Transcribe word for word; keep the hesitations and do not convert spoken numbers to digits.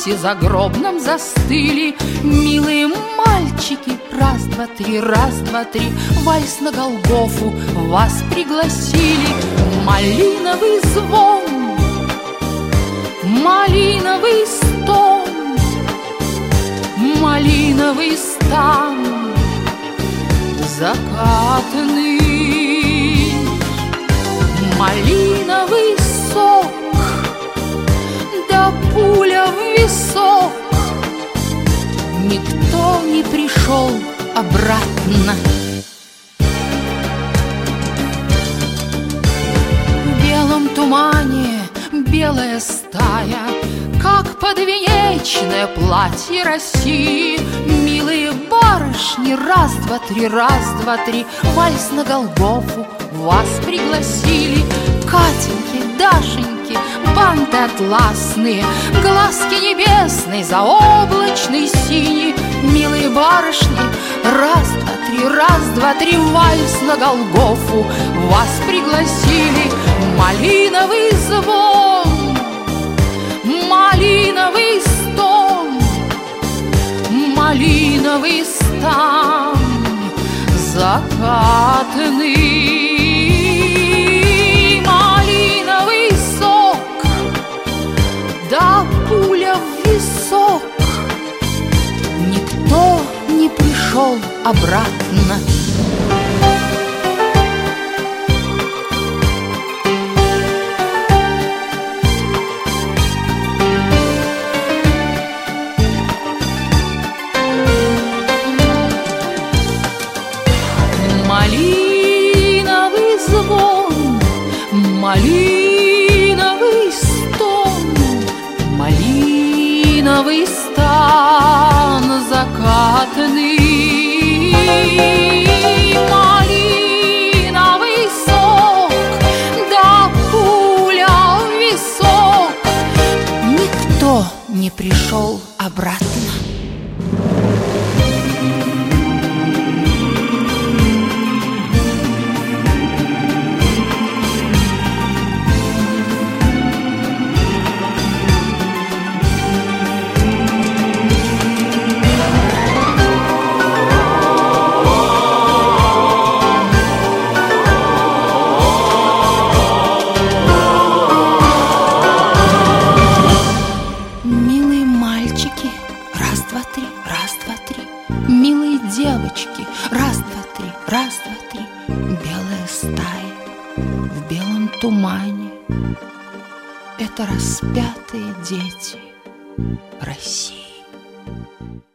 ужасе загробном застыли. Милые мальчики, раз, два, три, раз, два, три, вальс на Голгофу вас пригласили. Малиновый звон, малиновый стон, малиновый стан закатанный, малиновый сок, да пуля в висок. Никто не пришел обратно. В белом тумане белая стая, как подвенечное платье России. Милые барышни, раз, два, три, раз, два, три, вальс на Голгофу вас пригласили. Катеньки, Дашеньки, банты атласные, глазки небесные, заоблачный синий. Милые барышни, раз, два, три, раз, два, три, вальс на Голгофу вас пригласили. Малиновый звон, малиновый стон, малиновый стан закатанный, малиновый сок, да пуля в висок. Никто не пришел обратно. Малиновый звон, малиновый стон, малиновый стан закатанный, малиновый сок, да пуля в висок. Никто не пришел обратно. Милые девочки, раз, два, три, раз, два, три, белая стая в белом тумане. Это распятые дети России.